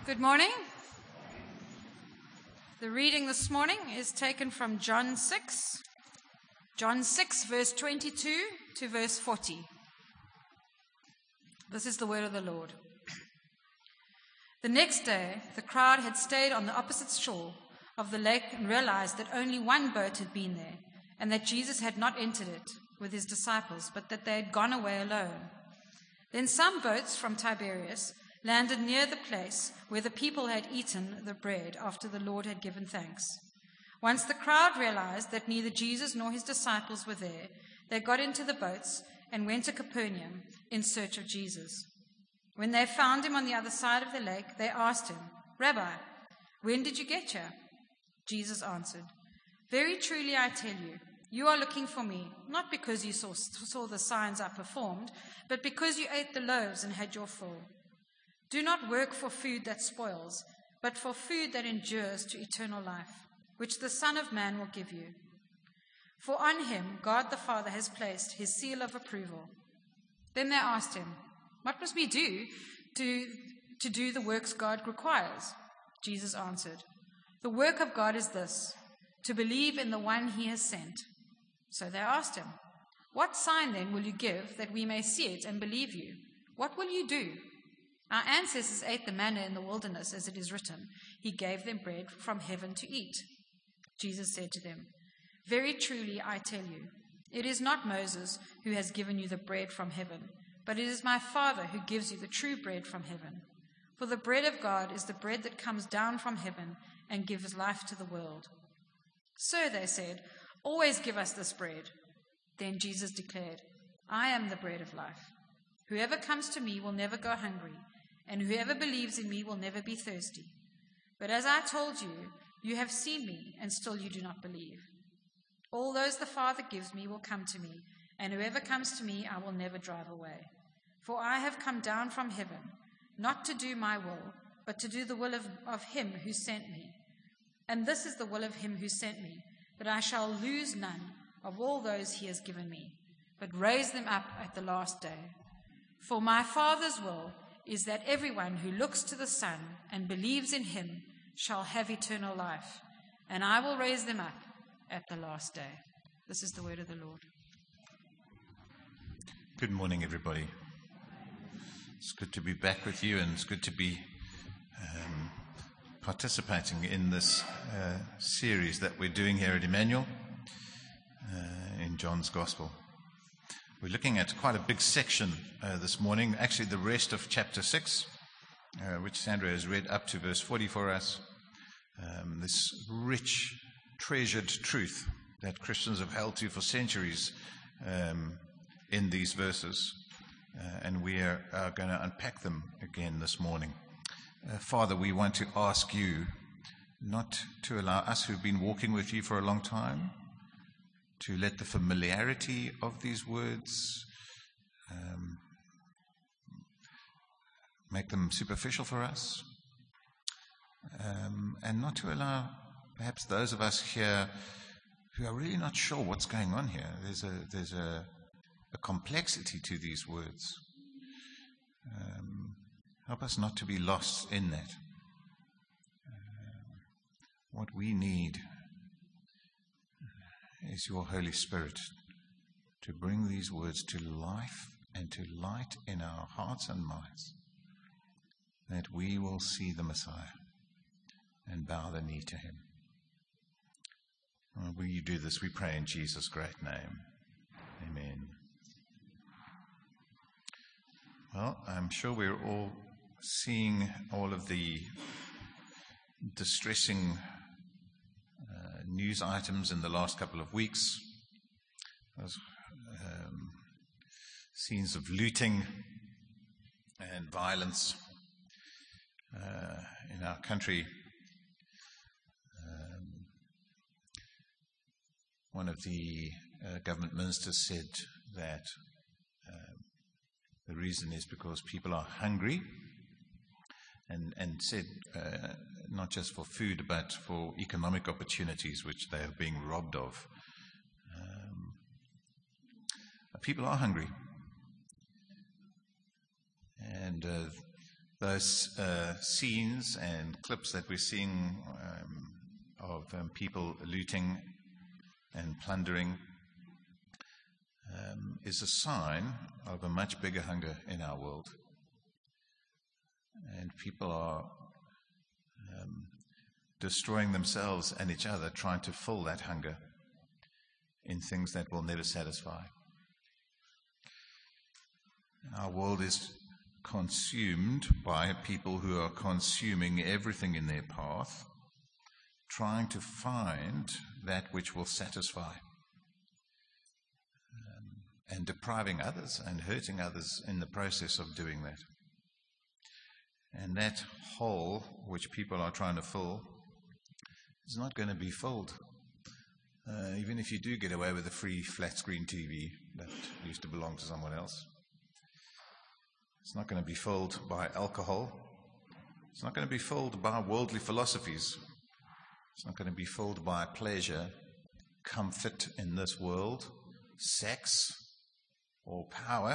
Good morning. The reading this morning is taken from John 6, verse 22 to verse 40. This is the word of the Lord. The next day, the crowd had stayed on the opposite shore of the lake and realized that only one boat had been there, and that Jesus had not entered it with his disciples, but that they had gone away alone. Then some boats from Tiberias landed near the place where the people had eaten the bread after the Lord had given thanks. Once the crowd realized that neither Jesus nor his disciples were there, they got into the boats and went to Capernaum in search of Jesus. When they found him on the other side of the lake, they asked him, "Rabbi, when did you get here?" Jesus answered, "Very truly I tell you, you are looking for me, not because you saw the signs I performed, but because you ate the loaves and had your fill. Do not work for food that spoils, but for food that endures to eternal life, which the Son of Man will give you. For on him God the Father has placed his seal of approval." Then they asked him, "What must we do to do the works God requires?" Jesus answered, "The work of God is this, to believe in the one he has sent." So they asked him, "What sign then will you give that we may see it and believe you? What will you do? Our ancestors ate the manna in the wilderness, as it is written, 'He gave them bread from heaven to eat.'" Jesus said to them, "Very truly I tell you, it is not Moses who has given you the bread from heaven, but it is my Father who gives you the true bread from heaven. For the bread of God is the bread that comes down from heaven and gives life to the world." "Sir," they said, "always give us this bread." Then Jesus declared, "I am the bread of life. Whoever comes to me will never go hungry, and whoever believes in me will never be thirsty. But as I told you, you have seen me, and still you do not believe. All those the Father gives me will come to me, and whoever comes to me I will never drive away. For I have come down from heaven, not to do my will, but to do the will of him who sent me. And this is the will of him who sent me, that I shall lose none of all those he has given me, but raise them up at the last day. For my Father's will is that everyone who looks to the Son and believes in him shall have eternal life, and I will raise them up at the last day." This is the word of the Lord. Good morning, everybody. It's good to be back with you, and it's good to be participating in this series that we're doing here at Emmanuel in John's Gospel. We're looking at quite a big section this morning, actually the rest of chapter 6, which Sandra has read up to verse 40 for us. This rich, treasured truth that Christians have held to for centuries in these verses. And we are going to unpack them again this morning. Father, we want to ask you not to allow us who've been walking with you for a long time to let the familiarity of these words make them superficial for us, and not to allow perhaps those of us here who are really not sure what's going on here. There's a complexity to these words. Help us not to be lost in that. What we need is your Holy Spirit to bring these words to life and to light in our hearts and minds, that we will see the Messiah and bow the knee to him. Will you do this, we pray in Jesus' great name. Amen. Well, I'm sure we're all seeing all of the distressing news items in the last couple of weeks. Those scenes of looting and violence in our country. One of the government ministers said that the reason is because people are hungry, and said not just for food but for economic opportunities which they are being robbed of. People are hungry, and those scenes and clips that we're seeing of people looting and plundering is a sign of a much bigger hunger in our world. And people are destroying themselves and each other, trying to fill that hunger in things that will never satisfy. Our world is consumed by people who are consuming everything in their path, trying to find that which will satisfy, and depriving others and hurting others in the process of doing that. And that hole which people are trying to fill is not going to be filled. Even if you do get away with a free flat screen TV that used to belong to someone else. It's not going to be filled by alcohol. It's not going to be filled by worldly philosophies. It's not going to be filled by pleasure, comfort in this world, sex, or power.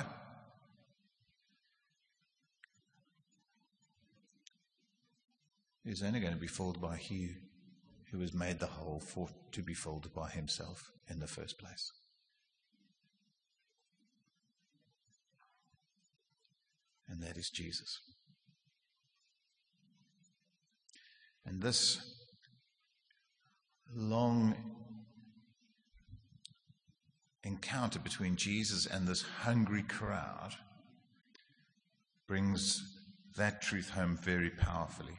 It's only going to be filled by He who has made the whole to be filled by Himself in the first place. And that is Jesus. And this long encounter between Jesus and this hungry crowd brings that truth home very powerfully.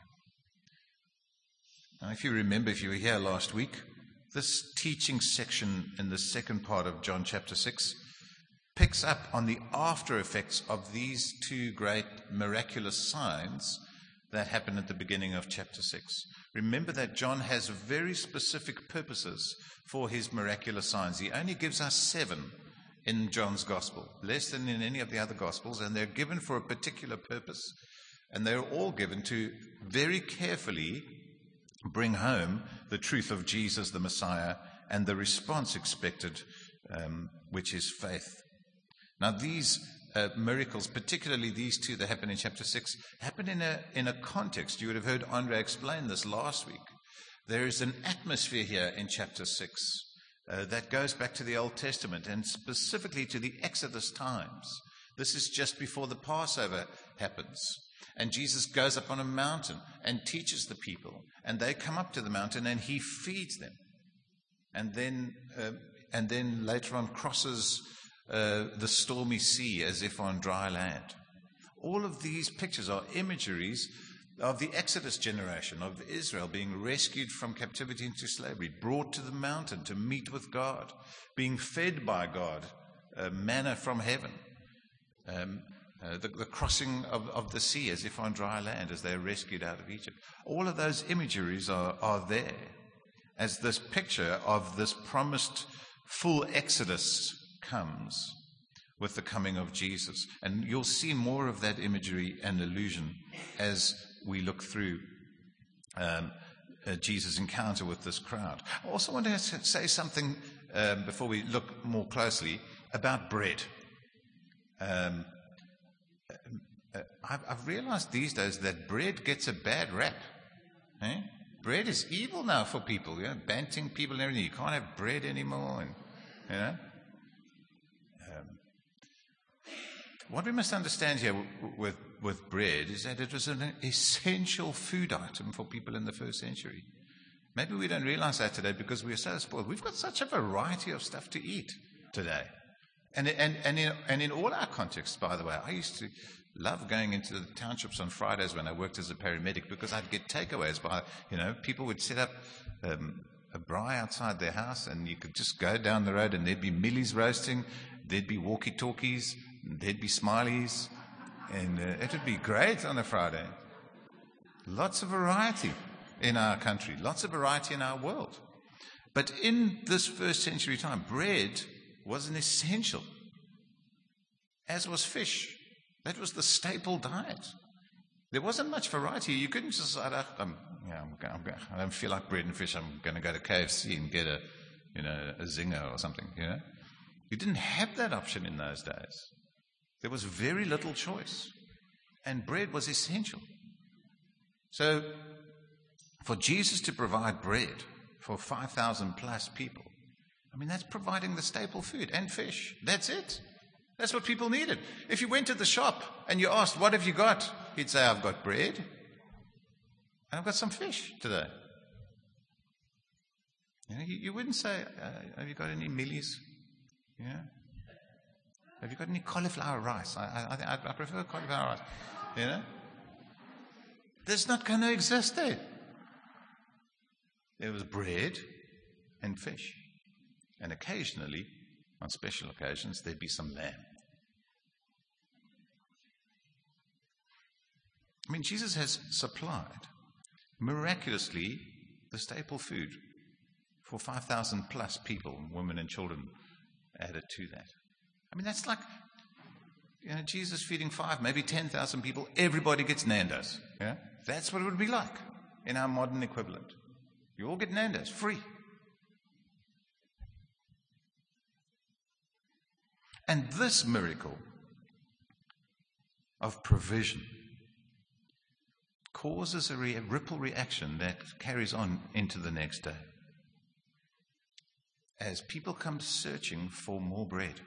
Now, if you remember, if you were here last week, this teaching section in the second part of John chapter 6 picks up on the after effects of these two great miraculous signs that happen at the beginning of chapter 6. Remember that John has very specific purposes for his miraculous signs. He only gives us 7 in John's gospel, less than in any of the other gospels, and they're given for a particular purpose, and they're all given to very carefully bring home the truth of Jesus the Messiah and the response expected, which is faith. Now these miracles, particularly these two that happen in chapter 6, happen in a context. You would have heard Andre explain this last week. There is an atmosphere here in chapter 6 that goes back to the Old Testament and specifically to the Exodus times. This is just before the Passover happens. And Jesus goes up on a mountain and teaches the people. And they come up to the mountain and He feeds them. And then later on crosses the stormy sea as if on dry land. All of these pictures are imageries of the Exodus generation of Israel being rescued from captivity into slavery, brought to the mountain to meet with God, being fed by God, manna from heaven. The crossing of the sea as if on dry land as they're rescued out of Egypt. All of those imageries are there as this picture of this promised full exodus comes with the coming of Jesus. And you'll see more of that imagery and allusion as we look through Jesus' encounter with this crowd. I also want to say something before we look more closely about bread. I've realized these days that bread gets a bad rap. Bread is evil now for people, banting people and everything. You can't have bread anymore, and what we must understand here with bread is that it was an essential food item for people in the first century. Maybe we don't realize that today because we are so spoiled. We've got such a variety of stuff to eat today. And in all our contexts, by the way, I used to love going into the townships on Fridays when I worked as a paramedic because I'd get takeaways by, people would set up a braai outside their house and you could just go down the road and there'd be millies roasting, there'd be walkie-talkies, there'd be smileys, and it would be great on a Friday. Lots of variety in our country, lots of variety in our world. But in this first century time, bread was an essential, as was fish. That was the staple diet. There wasn't much variety. You couldn't just decide, I don't feel like bread and fish. I'm going to go to KFC and get a zinger or something. You didn't have that option in those days. There was very little choice. And bread was essential. So, for Jesus to provide bread for 5,000 plus people, that's providing the staple food and fish. That's it. That's what people needed. If you went to the shop and you asked, what have you got? He'd say, I've got bread and I've got some fish today. You wouldn't say, have you got any millies? Have you got any cauliflower rice? I prefer cauliflower rice. That's not going to exist there. There was bread and fish. And occasionally, on special occasions, there'd be some lamb. Jesus has supplied, miraculously, the staple food for 5,000 plus people, women and children added to that. That's like, Jesus feeding 5, maybe 10,000 people. Everybody gets Nando's. That's what it would be like in our modern equivalent. You all get Nando's, free. And this miracle of provision causes a ripple reaction that carries on into the next day, as people come searching for more bread.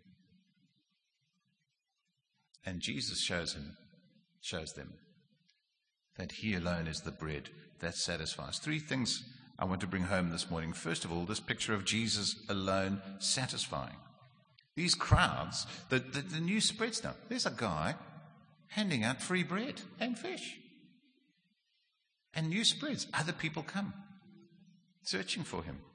And Jesus shows them that he alone is the bread that satisfies. 3 things I want to bring home this morning. First of all, this picture of Jesus alone satisfying. These crowds, the news spreads now. There's a guy handing out free bread and fish. And news spreads. Other people come searching for him.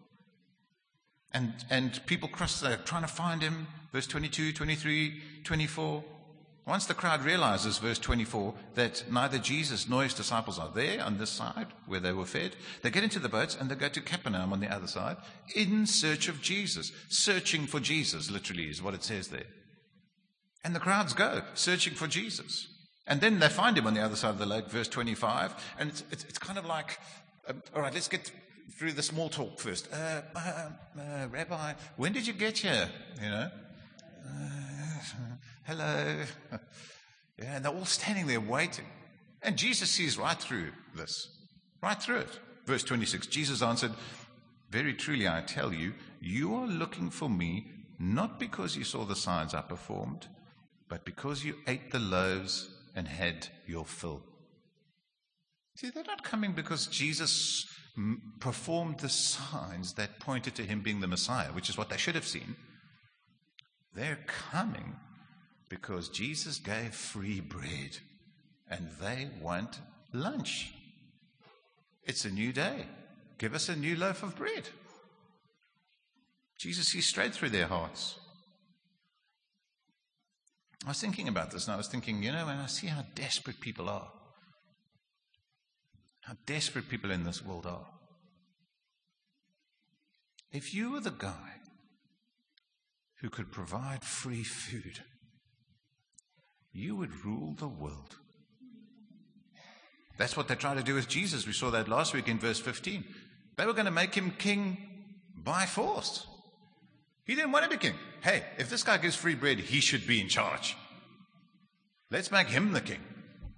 And people cross, they're trying to find him. Verse 22, 23, 24. Once the crowd realizes, verse 24, that neither Jesus nor his disciples are there on this side where they were fed, they get into the boats and they go to Capernaum on the other side in search of Jesus. Searching for Jesus, literally, is what it says there. And the crowds go searching for Jesus. And then they find him on the other side of the lake, verse 25. And it's kind of like, all right, let's get through the small talk first. Rabbi, when did you get here? Hello. And they're all standing there waiting. And Jesus sees right through this. Right through it. Verse 26, Jesus answered, very truly I tell you, you are looking for me not because you saw the signs I performed, but because you ate the loaves and had your fill. See, they're not coming because Jesus performed the signs that pointed to him being the Messiah, which is what they should have seen. They're coming because Jesus gave free bread and they want lunch. It's a new day. Give us a new loaf of bread. Jesus sees straight through their hearts. I was thinking about this and I was thinking, when I see how desperate people are, how desperate people in this world are. If you were the guy who could provide free food, you would rule the world. That's what they tried to do with Jesus. We saw that last week in verse 15. They were going to make him king by force. He didn't want to be king. Hey, if this guy gives free bread, he should be in charge. Let's make him the king.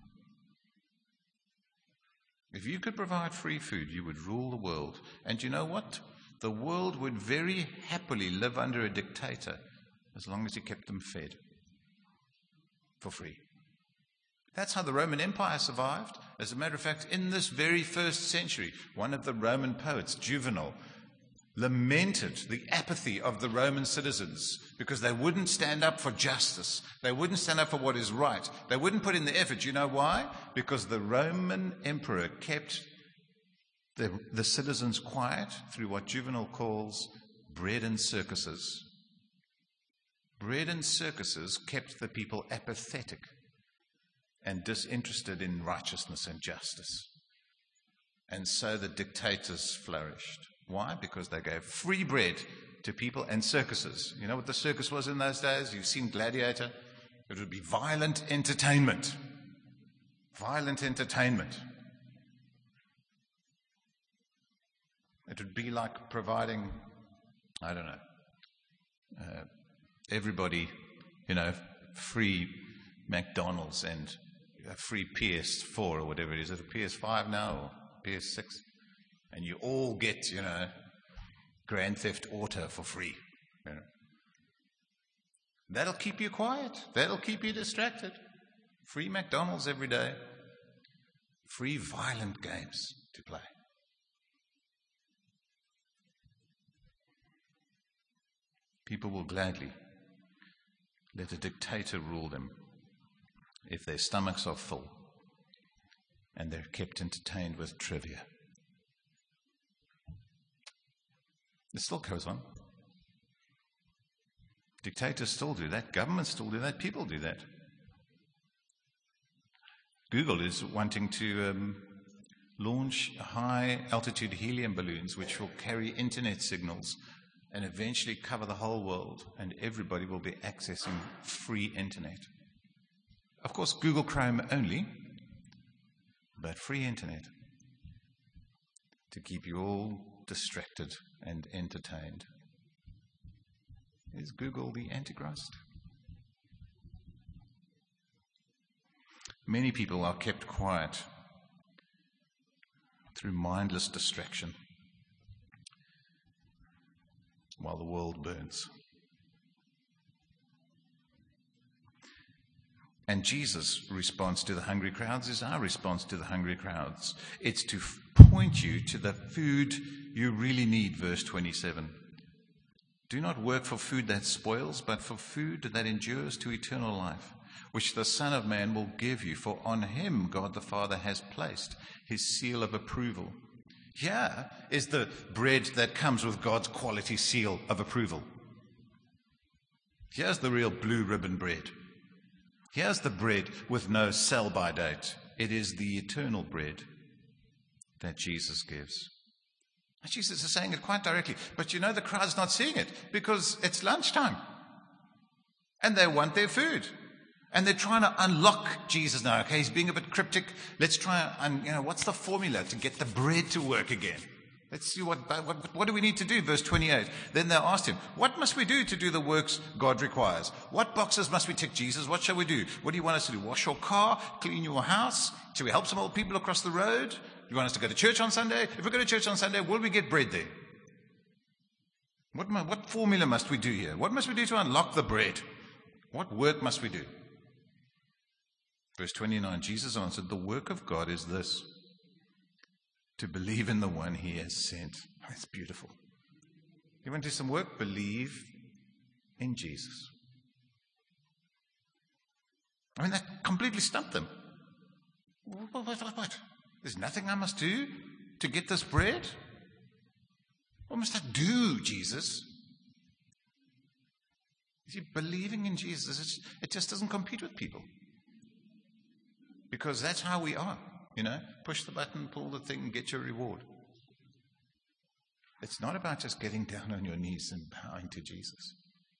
If you could provide free food, you would rule the world. And you know what? The world would very happily live under a dictator as long as he kept them fed for free. That's how the Roman Empire survived. As a matter of fact, in this very first century, one of the Roman poets, Juvenal, lamented the apathy of the Roman citizens because they wouldn't stand up for justice. They wouldn't stand up for what is right. They wouldn't put in the effort. You know why? Because the Roman emperor kept the citizens quiet through what Juvenal calls bread and circuses. Bread and circuses kept the people apathetic and disinterested in righteousness and justice. And so the dictators flourished. Why? Because they gave free bread to people and circuses. You know what the circus was in those days? You've seen Gladiator. It would be violent entertainment. Violent entertainment. It would be like providing, everybody, free McDonald's and a free PS4 or whatever it is. Is it a PS5 now or PS6? And you all get, Grand Theft Auto for free. That'll keep you quiet. That'll keep you distracted. Free McDonald's every day. Free violent games to play. People will gladly let a dictator rule them if their stomachs are full and they're kept entertained with trivia. It still goes on. Dictators still do that. Governments still do that. People do that. Google is wanting to launch high-altitude helium balloons which will carry internet signals and eventually cover the whole world, and everybody will be accessing free internet. Of course, Google Chrome only, but free internet to keep you all distracted and entertained. Is Google the Antichrist? Many people are kept quiet through mindless distraction while the world burns. And Jesus' response to the hungry crowds is our response to the hungry crowds. It's to point you to the food you really need, verse 27. Do not work for food that spoils, but for food that endures to eternal life, which the Son of Man will give you, for on him God the Father has placed his seal of approval. Here is the bread that comes with God's quality seal of approval. Here's the real blue ribbon bread. Here's the bread with no sell-by date. It is the eternal bread that Jesus gives. Jesus is saying it quite directly, but the crowd's not seeing it because it's lunchtime and they want their food. And they're trying to unlock Jesus now. Okay, he's being a bit cryptic. Let's try and, what's the formula to get the bread to work again? Let's see what do we need to do? Verse 28. Then they asked him, what must we do to do the works God requires? What boxes must we tick, Jesus? What shall we do? What do you want us to do? Wash your car? Clean your house? Shall we help some old people across the road? You want us to go to church on Sunday? If we go to church on Sunday, will we get bread there? What formula must we do here? What must we do to unlock the bread? What work must we do? Verse 29, Jesus answered, the work of God is this, to believe in the one he has sent. Oh, that's beautiful. You want to do some work? Believe in Jesus. I mean, that completely stumped them. What? There's nothing I must do to get this bread? What must I do, Jesus? You see, believing in Jesus, it just doesn't compete with people. Because that's how we are, push the button, pull the thing, get your reward. It's not about just getting down on your knees and bowing to Jesus.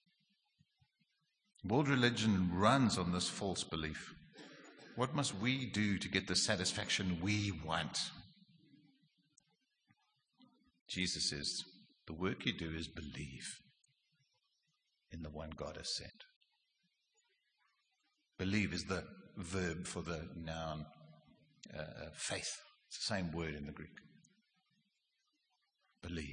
World religion runs on this false belief. What must we do to get the satisfaction we want? Jesus says, the work you do is believe in the one God has sent. Believe is the verb for the noun faith. It's the same word in the Greek. Believe.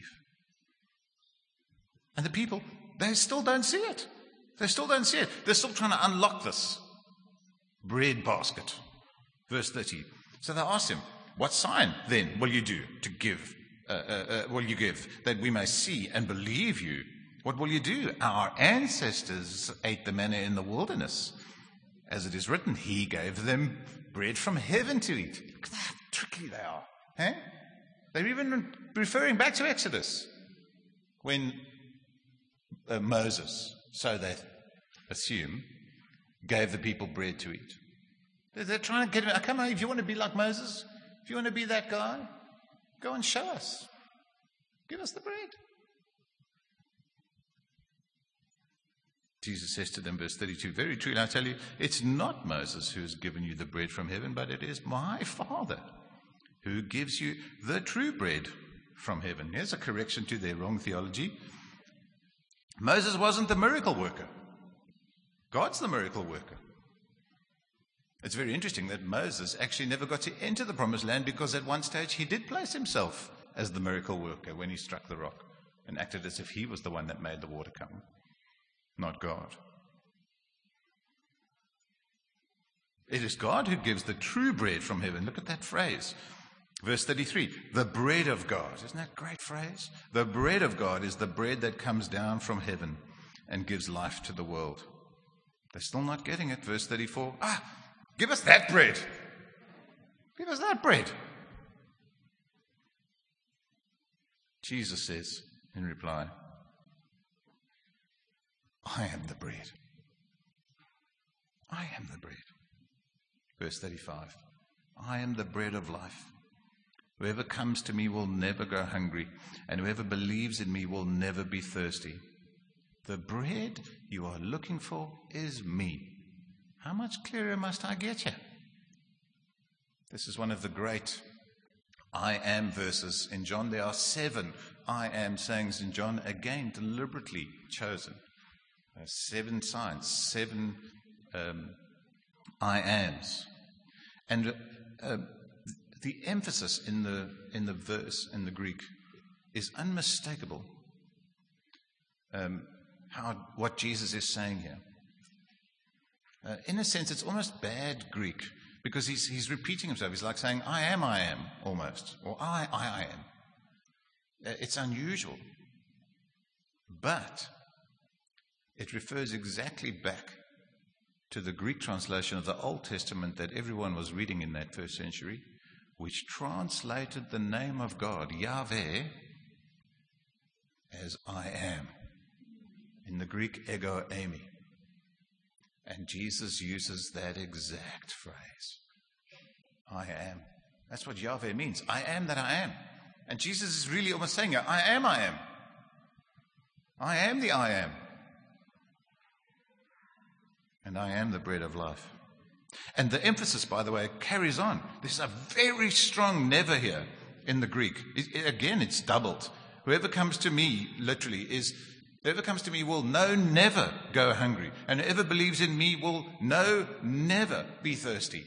And the people, they still don't see it. They still don't see it. They're still trying to unlock this bread basket. Verse 30. So they asked him, what sign then will you do to give, that we may see and believe you? What will you do? Our ancestors ate the manna in the wilderness. As it is written, he gave them bread from heaven to eat. Look at how tricky they are. Eh? They're even referring back to Exodus when Moses, so they assume, gave the people bread to eat. They're trying to get him, come on, if you want to be like Moses, if you want to be that guy, go and show us. Give us the bread. Jesus says to them, verse 32, very truly, I tell you, it's not Moses who has given you the bread from heaven, but it is my Father who gives you the true bread from heaven. Here's a correction to their wrong theology. Moses wasn't the miracle worker. God's the miracle worker. It's very interesting that Moses actually never got to enter the promised land because at one stage he did place himself as the miracle worker when he struck the rock and acted as if he was the one that made the water come, not God. It is God who gives the true bread from heaven. Look at that phrase. Verse 33, the bread of God. Isn't that a great phrase? The bread of God is the bread that comes down from heaven and gives life to the world. They're still not getting it. Verse 34, give us that bread. Give us that bread. Jesus says in reply, I am the bread. I am the bread. Verse 35, I am the bread of life. Whoever comes to me will never go hungry, and whoever believes in me will never be thirsty. The bread you are looking for is me. How much clearer must I get you? This is one of the great I am verses in John. There are 7 I am sayings in John, again deliberately chosen. 7 signs, 7 I ams. And the emphasis in the verse in the Greek is unmistakable. What Jesus is saying here. In a sense, it's almost bad Greek because he's repeating himself. He's like saying, I am, almost, or I am. It's unusual, but it refers exactly back to the Greek translation of the Old Testament that everyone was reading in that first century, which translated the name of God, Yahweh, as I am. In the Greek, ego eimi. And Jesus uses that exact phrase. I am. That's what Yahweh means. I am that I am. And Jesus is really almost saying, I am. I am the I am. And I am the bread of life. And the emphasis, by the way, carries on. There's a very strong never here in the Greek. Again, it's doubled. Whoever comes to me, literally, whoever comes to me will never go hungry. And whoever believes in me will never be thirsty.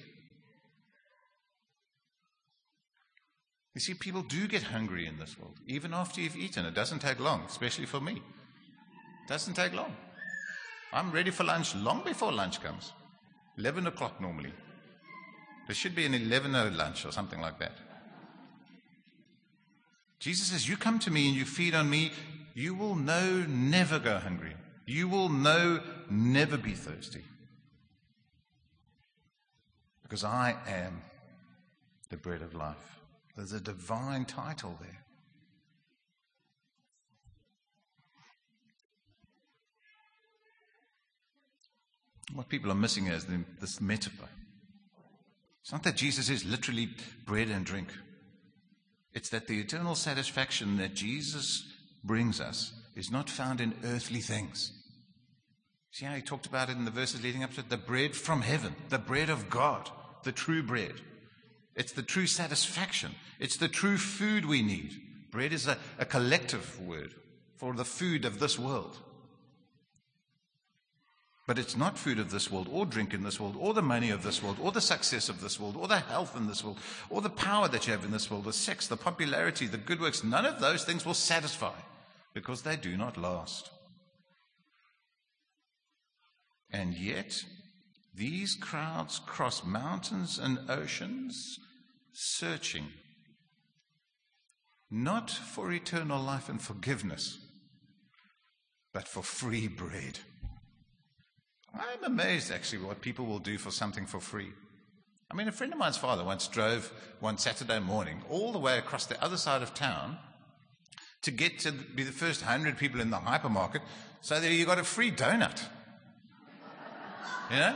You see, people do get hungry in this world, even after you've eaten. It doesn't take long, especially for me. It doesn't take long. I'm ready for lunch long before lunch comes. 11 o'clock normally. There should be an 11:00 lunch or something like that. Jesus says, you come to me and you feed on me, you will never go hungry. You will never be thirsty. Because I am the bread of life. There's a divine title there. What people are missing is this metaphor. It's not that Jesus is literally bread and drink. It's that the eternal satisfaction that Jesus brings us is not found in earthly things. See how he talked about it in the verses leading up to it? The bread from heaven, the bread of God, the true bread. It's the true satisfaction. It's the true food we need. Bread is a collective word for the food of this world. But it's not food of this world, or drink in this world, or the money of this world, or the success of this world, or the health in this world, or the power that you have in this world, the sex, the popularity, the good works. None of those things will satisfy because they do not last. And yet, these crowds cross mountains and oceans searching not for eternal life and forgiveness, but for free bread. I'm amazed, actually, what people will do for something for free. I mean, a friend of mine's father once drove one Saturday morning all the way across the other side of town to get to be the first 100 people in the hypermarket so that you got a free donut. You know?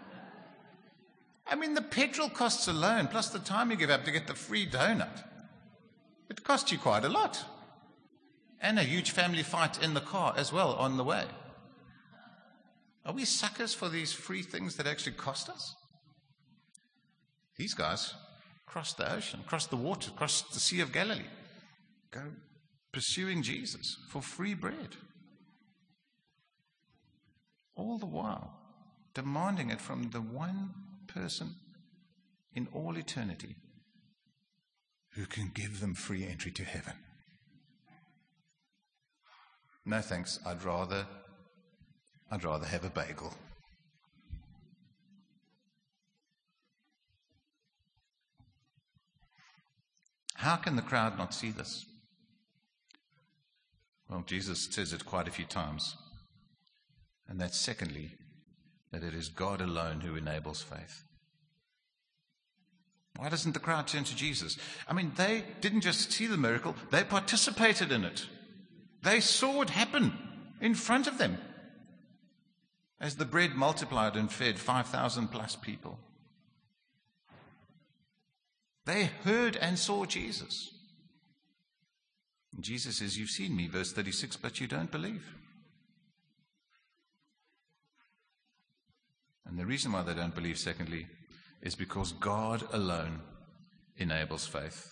I mean, the petrol costs alone, plus the time you give up to get the free donut, it costs you quite a lot. And a huge family fight in the car as well on the way. Are we suckers for these free things that actually cost us? These guys crossed the ocean, crossed the water, crossed the Sea of Galilee, go pursuing Jesus for free bread. All the while demanding it from the one person in all eternity who can give them free entry to heaven. No thanks, I'd rather have a bagel. How can the crowd not see this? Well, Jesus says it quite a few times. And that's secondly, that it is God alone who enables faith. Why doesn't the crowd turn to Jesus? I mean, they didn't just see the miracle, they participated in it. They saw it happen in front of them as the bread multiplied and fed 5,000 plus people. They heard and saw Jesus. And Jesus says, you've seen me, verse 36, but you don't believe. And the reason why they don't believe, secondly, is because God alone enables faith.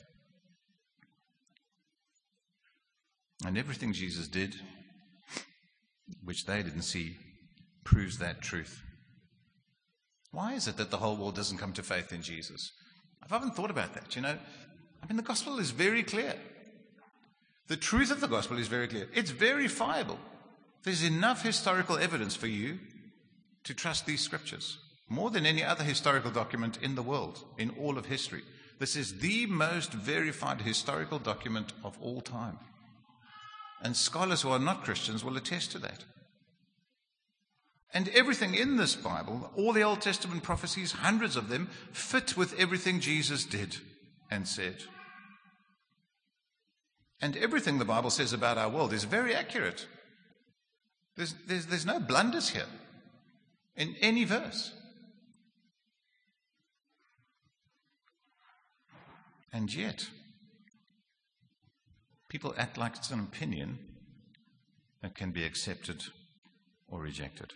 And everything Jesus did, which they didn't see, proves that truth. Why is it that the whole world doesn't come to faith in Jesus? I haven't thought about that, the gospel is very clear. The truth of the gospel is very clear. It's verifiable. There's enough historical evidence for you to trust these scriptures. More than any other historical document in the world, in all of history. This is the most verified historical document of all time. And scholars who are not Christians will attest to that. And everything in this Bible, all the Old Testament prophecies, hundreds of them, fit with everything Jesus did and said. And everything the Bible says about our world is very accurate. There's no blunders here in any verse. And yet, people act like it's an opinion that can be accepted or rejected.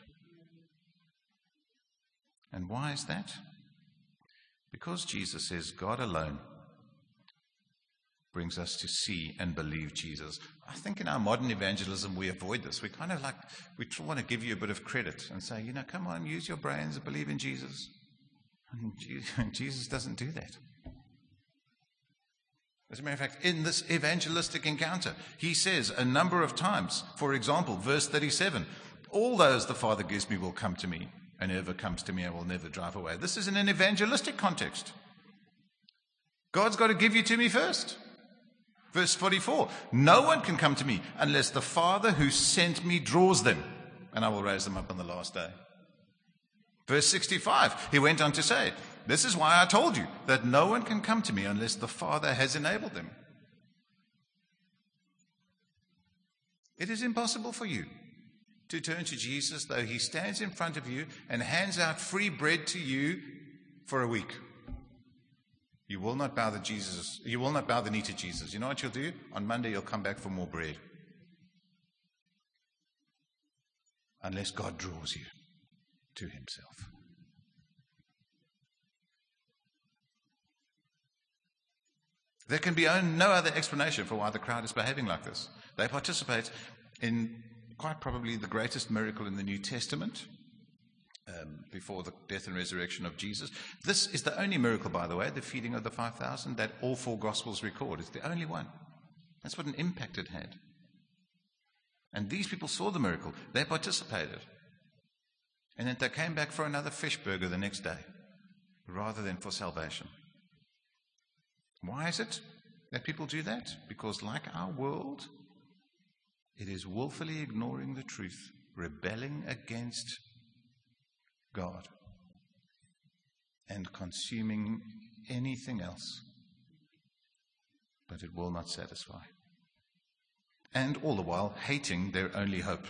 And why is that? Because Jesus says God alone brings us to see and believe Jesus. I think in our modern evangelism we avoid this. We kind of we want to give you a bit of credit and say, come on, use your brains and believe in Jesus. And Jesus doesn't do that. As a matter of fact, in this evangelistic encounter, he says a number of times, for example, verse 37, all those the Father gives me will come to me, and whoever comes to me I will never drive away. This is in an evangelistic context. God's got to give you to me first. Verse 44, no one can come to me unless the Father who sent me draws them, and I will raise them up on the last day. Verse 65, he went on to say, this is why I told you that no one can come to me unless the Father has enabled them. It is impossible for you to turn to Jesus, though he stands in front of you and hands out free bread to you for a week. You will not bow the knee to Jesus. You know what you'll do? On Monday you'll come back for more bread. Unless God draws you to himself. There can be no other explanation for why the crowd is behaving like this. They participate in quite probably the greatest miracle in the New Testament, before the death and resurrection of Jesus. This is the only miracle, by the way, the feeding of the 5,000, that all four Gospels record. It's the only one. That's what an impact it had. And these people saw the miracle. They participated. And then they came back for another fish burger the next day, rather than for salvation. Why is it that people do that? Because like our world, it is willfully ignoring the truth, rebelling against God, and consuming anything else, but it will not satisfy. And all the while hating their only hope.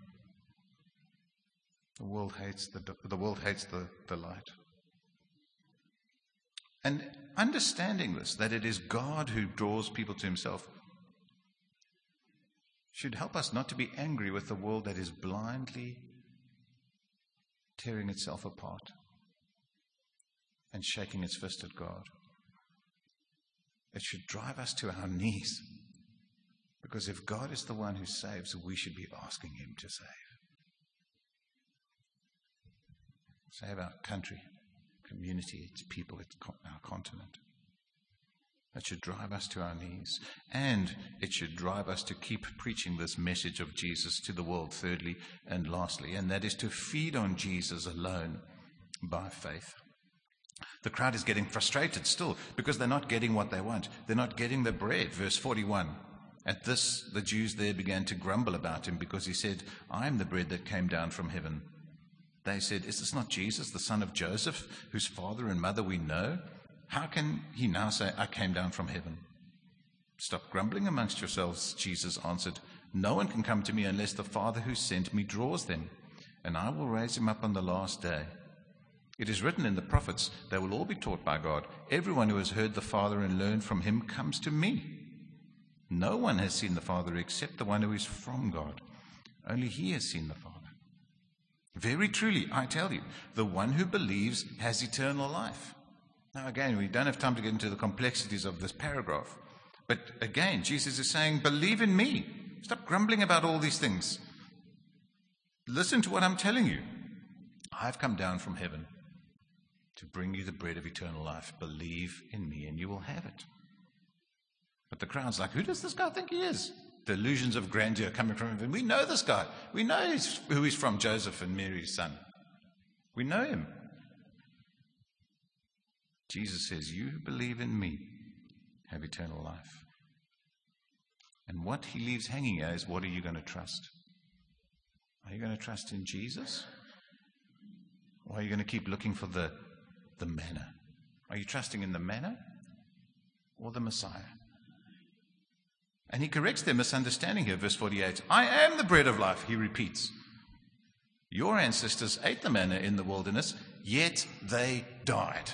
The world hates the light. And understanding this, that it is God who draws people to himself, should help us not to be angry with the world that is blindly tearing itself apart and shaking its fist at God. It should drive us to our knees, because if God is the one who saves, we should be asking him to save. Save our country, community, its people, our continent. That should drive us to our knees. And it should drive us to keep preaching this message of Jesus to the world, thirdly and lastly. And that is to feed on Jesus alone by faith. The crowd is getting frustrated still because they're not getting what they want. They're not getting the bread. Verse 41. At this, the Jews there began to grumble about him because he said, I am the bread that came down from heaven. They said, is this not Jesus, the son of Joseph, whose father and mother we know? How can he now say, I came down from heaven? Stop grumbling amongst yourselves, Jesus answered. No one can come to me unless the Father who sent me draws them, and I will raise him up on the last day. It is written in the prophets, they will all be taught by God. Everyone who has heard the Father and learned from him comes to me. No one has seen the Father except the one who is from God. Only he has seen the Father. Very truly, I tell you, the one who believes has eternal life. Now, again, we don't have time to get into the complexities of this paragraph. But again, Jesus is saying, believe in me. Stop grumbling about all these things. Listen to what I'm telling you. I've come down from heaven to bring you the bread of eternal life. Believe in me and you will have it. But the crowd's like, who does this guy think he is? Delusions of grandeur coming from heaven. We know this guy. We know who he's from, Joseph and Mary's son. We know him. Jesus says, you who believe in me have eternal life. And what he leaves hanging here is, what are you going to trust? Are you going to trust in Jesus? Or are you going to keep looking for the manna? Are you trusting in the manna or the Messiah? And he corrects their misunderstanding here, verse 48. I am the bread of life, he repeats. Your ancestors ate the manna in the wilderness, yet they died.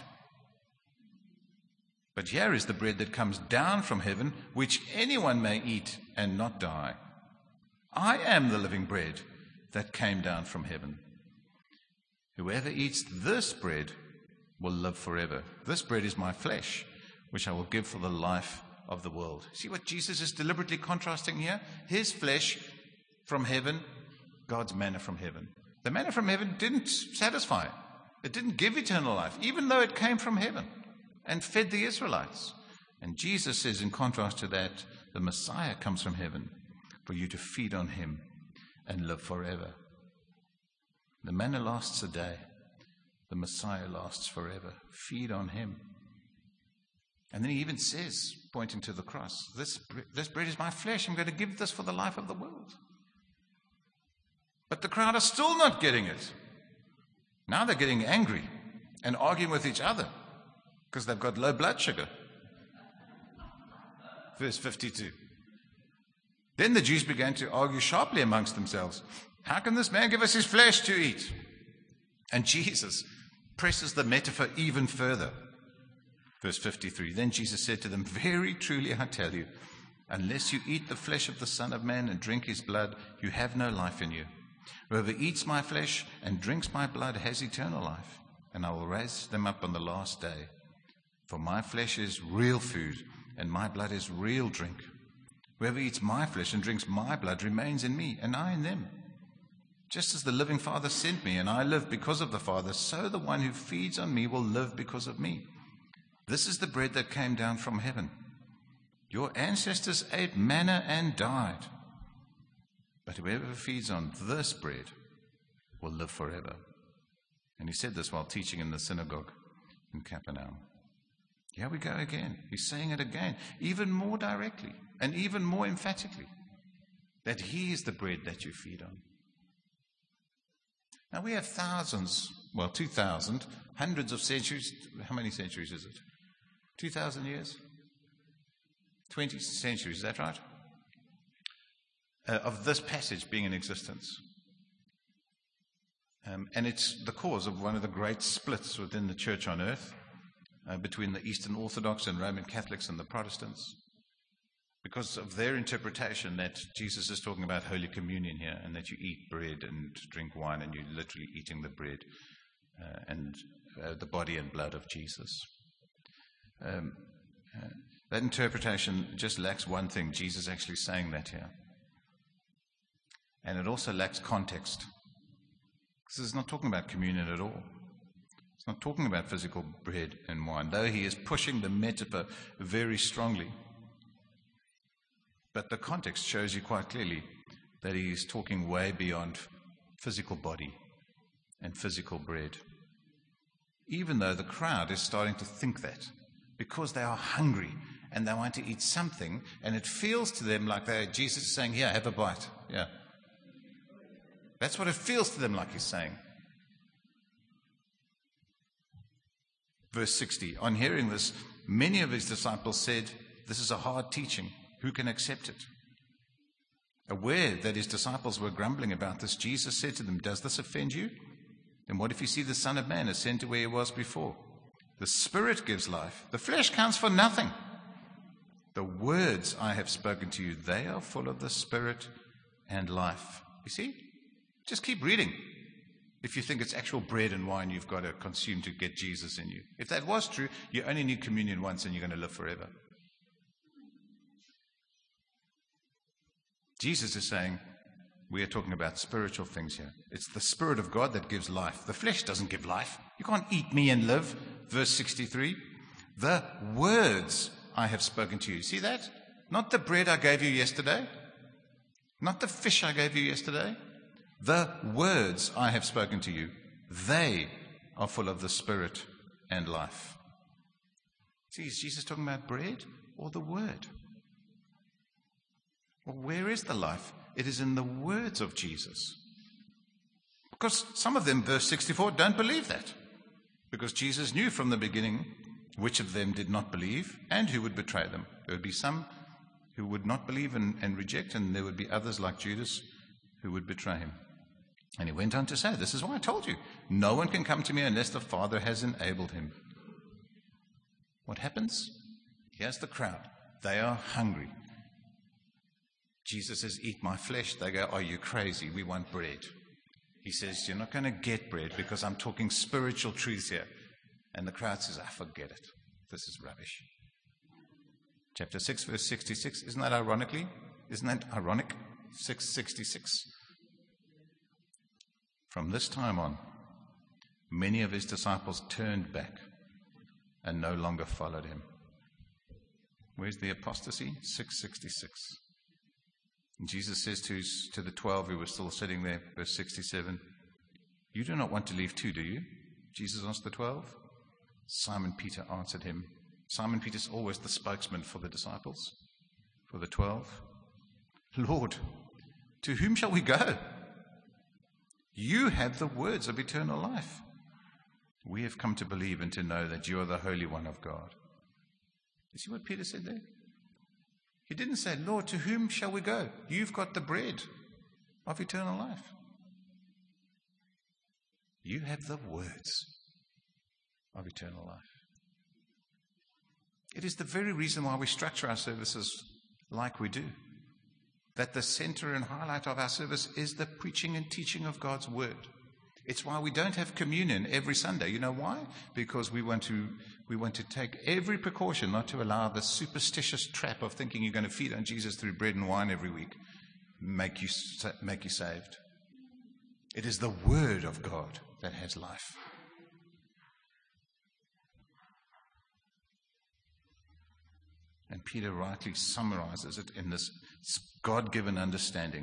But here is the bread that comes down from heaven, which anyone may eat and not die. I am the living bread that came down from heaven. Whoever eats this bread will live forever. This bread is my flesh, which I will give for the life of the world. See what Jesus is deliberately contrasting here? His flesh from heaven, God's manna from heaven. The manna from heaven didn't satisfy. It didn't give eternal life, even though it came from heaven and fed the Israelites. And Jesus says, in contrast to that, the Messiah comes from heaven for you to feed on him and live forever. The manna lasts a day. The Messiah lasts forever. Feed on him. And then he even says, pointing to the cross, this bread is my flesh. I'm going to give this for the life of the world. But the crowd are still not getting it. Now they're getting angry and arguing with each other because they've got low blood sugar. Verse 52. Then the Jews began to argue sharply amongst themselves. How can this man give us his flesh to eat? And Jesus presses the metaphor even further. Verse 53. Then Jesus said to them, very truly I tell you, unless you eat the flesh of the Son of Man and drink his blood, you have no life in you. Whoever eats my flesh and drinks my blood has eternal life, and I will raise them up on the last day. For my flesh is real food, and my blood is real drink. Whoever eats my flesh and drinks my blood remains in me, and I in them. Just as the living Father sent me, and I live because of the Father, so the one who feeds on me will live because of me. This is the bread that came down from heaven. Your ancestors ate manna and died. But whoever feeds on this bread will live forever. And he said this while teaching in the synagogue in Capernaum. Here we go again. He's saying it again, even more directly and even more emphatically, that he is the bread that you feed on. Now we have thousands, 2,000, hundreds of centuries. How many centuries is it? 2,000 years? 20 centuries, is that right? Of this passage being in existence. And it's the cause of one of the great splits within the church on earth, between the Eastern Orthodox and Roman Catholics and the Protestants, because of their interpretation that Jesus is talking about Holy Communion here, and that you eat bread and drink wine, and you're literally eating the bread and the body and blood of Jesus. That interpretation just lacks one thing. Jesus is actually saying that here. And it also lacks context. This is not talking about communion at all. It's not talking about physical bread and wine, though he is pushing the metaphor very strongly. But the context shows you quite clearly that he is talking way beyond physical body and physical bread. Even though the crowd is starting to think that, because they are hungry and they want to eat something, and it feels to them like Jesus is saying, here, have a bite. Yeah. That's what it feels to them like he's saying. Verse 60, on hearing this, many of his disciples said, this is a hard teaching. Who can accept it? Aware that his disciples were grumbling about this, Jesus said to them, does this offend you? And what if you see the Son of Man ascend to where he was before? The Spirit gives life. The flesh counts for nothing. The words I have spoken to you, they are full of the Spirit and life. You see? Just keep reading. If you think it's actual bread and wine you've got to consume to get Jesus in you. If that was true, you only need communion once and you're going to live forever. Jesus is saying, we are talking about spiritual things here. It's the Spirit of God that gives life. The flesh doesn't give life. You can't eat me and live. Verse 63, the words I have spoken to you. See that? Not the bread I gave you yesterday. Not the fish I gave you yesterday. The words I have spoken to you. They are full of the Spirit and life. See, is Jesus talking about bread or the word? Well, where is the life? It is in the words of Jesus. Because some of them, verse 64, don't believe that. Because Jesus knew from the beginning which of them did not believe and who would betray them. There would be some who would not believe and reject, and there would be others like Judas who would betray him. And he went on to say, this is why I told you, no one can come to me unless the Father has enabled him. What happens? Here's the crowd. They are hungry. Jesus says, eat my flesh. They go, are you crazy? We want bread. He says, you're not going to get bread because I'm talking spiritual truths here. And the crowd says, forget it. This is rubbish. Chapter 6, verse 66. Isn't that ironic? 666. From this time on, many of his disciples turned back and no longer followed him. Where's the apostasy? 666. And Jesus says to the 12 who were still sitting there, verse 67, you do not want to leave too, do you? Jesus asked the 12. Simon Peter answered him. Simon Peter's always the spokesman for the disciples, for the 12. Lord, to whom shall we go? You have the words of eternal life. We have come to believe and to know that you are the Holy One of God. You see what Peter said there? He didn't say, Lord, to whom shall we go? You've got the bread of eternal life. You have the words of eternal life. It is the very reason why we structure our services like we do. That the center and highlight of our service is the preaching and teaching of God's word. It's why we don't have communion every Sunday. You know why? Because we want to take every precaution not to allow the superstitious trap of thinking you're going to feed on Jesus through bread and wine every week make you saved. It is the word of God that has life. And Peter rightly summarizes it in this God-given understanding.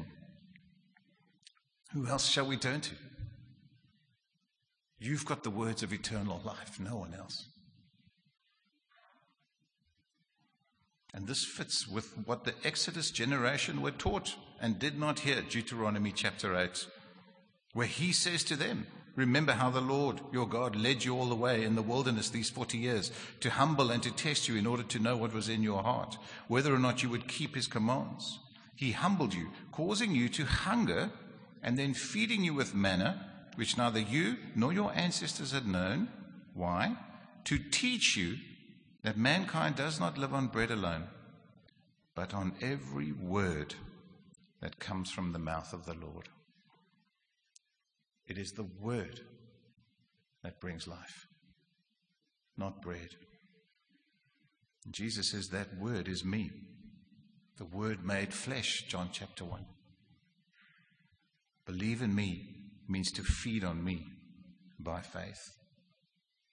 Who else shall we turn to? You've got the words of eternal life, no one else. And this fits with what the Exodus generation were taught and did not hear, Deuteronomy chapter 8, where he says to them, remember how the Lord your God led you all the way in the wilderness these 40 years to humble and to test you in order to know what was in your heart, whether or not you would keep his commands. He humbled you, causing you to hunger and then feeding you with manna, which neither you nor your ancestors had known. Why? To teach you that mankind does not live on bread alone, but on every word that comes from the mouth of the Lord. It is the word that brings life, not bread. And Jesus says that word is me, the word made flesh, John chapter 1. Believe in me means to feed on me by faith.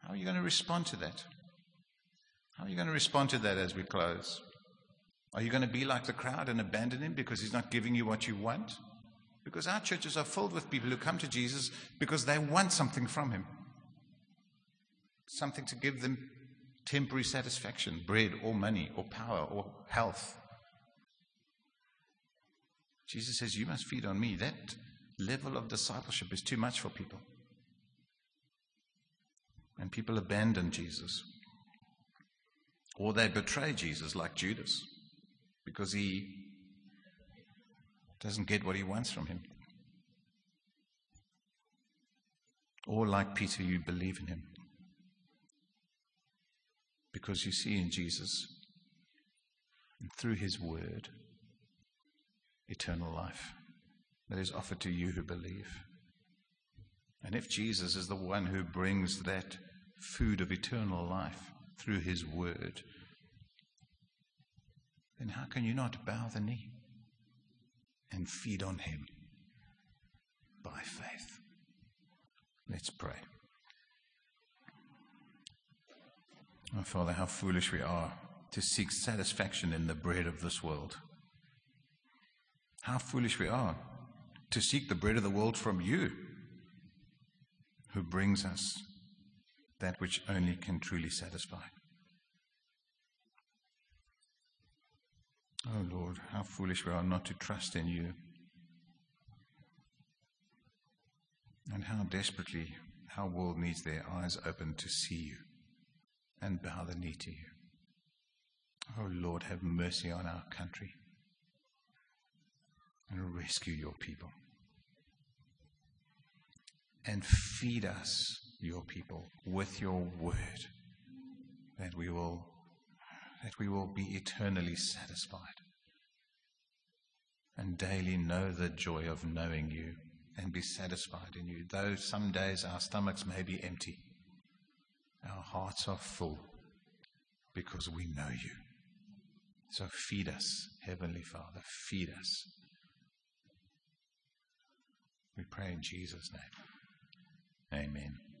How are you going to respond to that? How are you going to respond to that as we close? Are you going to be like the crowd and abandon him because he's not giving you what you want? Because our churches are filled with people who come to Jesus because they want something from him. Something to give them temporary satisfaction, bread or money or power or health. Jesus says, you must feed on me. That level of discipleship is too much for people. And people abandon Jesus. Or they betray Jesus like Judas because he doesn't get what he wants from him. Or like Peter, you believe in him because you see in Jesus and through his word eternal life that is offered to you who believe. And if Jesus is the one who brings that food of eternal life through his word, then how can you not bow the knee and feed on him by faith? Let's pray. Oh, Father, how foolish we are to seek satisfaction in the bread of this world. How foolish we are to seek the bread of the world from you, who brings us that which only can truly satisfy. Oh Lord, how foolish we are not to trust in you. And how desperately our world needs their eyes open to see you and bow the knee to you. Oh Lord, have mercy on our country and rescue your people. And feed us, your people, with your word, that we will be eternally satisfied and daily know the joy of knowing you and be satisfied in you. Though some days our stomachs may be empty, our hearts are full because we know you. So feed us, Heavenly Father, feed us. We pray in Jesus' name. Amen.